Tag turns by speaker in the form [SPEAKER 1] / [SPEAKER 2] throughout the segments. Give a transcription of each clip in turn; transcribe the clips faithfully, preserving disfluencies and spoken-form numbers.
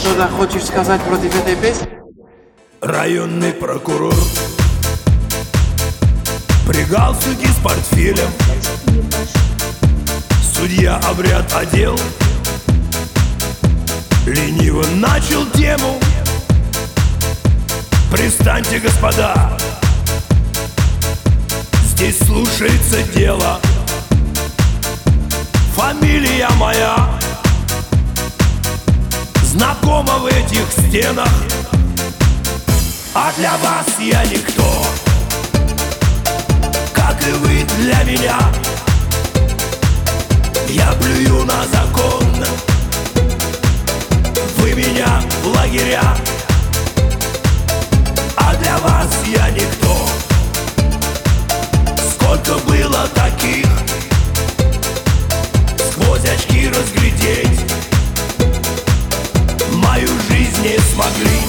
[SPEAKER 1] что-то хочешь сказать против этой песни?
[SPEAKER 2] Районный прокурор при галстуке с портфелем, судья обряд одел, лениво начал тему. Пристаньте, господа, здесь слушается дело. Фамилия моя знакома в этих стенах, а для вас я никто, как и вы для меня. Я плюю на закон, вы меня в лагеря, а для вас я никто. Сколько было таких, сквозь очки разглядеть мою жизнь не смогли.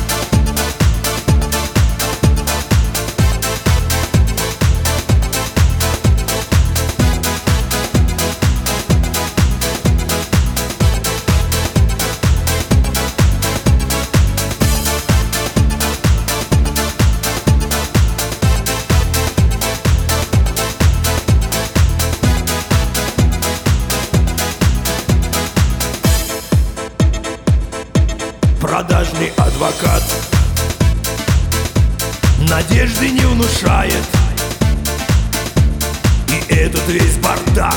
[SPEAKER 2] Продажный адвокат надежды не внушает, и этот весь бардак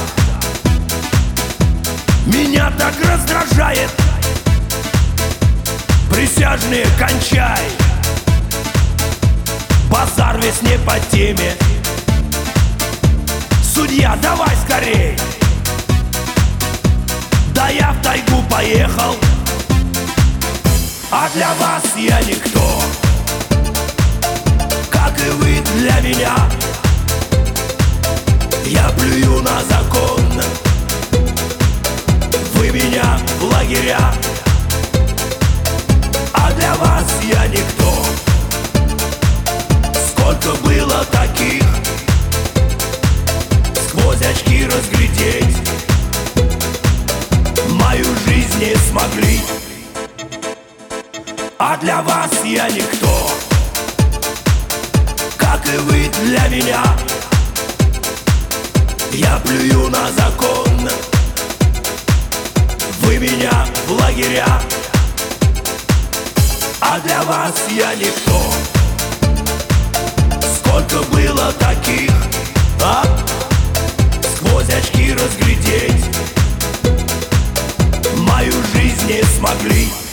[SPEAKER 2] меня так раздражает. Присяжные, кончай, базар весь не по теме. Судья, давай скорей, да я в тайгу поехал, а для вас я никто, как и вы для меня. Я плюю на закон, вы меня в лагеря, а для вас я никто. Сколько было таких, сквозь очки разглядеть мою жизнь не смогли. А для вас я никто, как и вы для меня. Я плюю на закон, вы меня в лагеря, а для вас я никто. Сколько было таких, а? Сквозь очки разглядеть мою жизнь не смогли.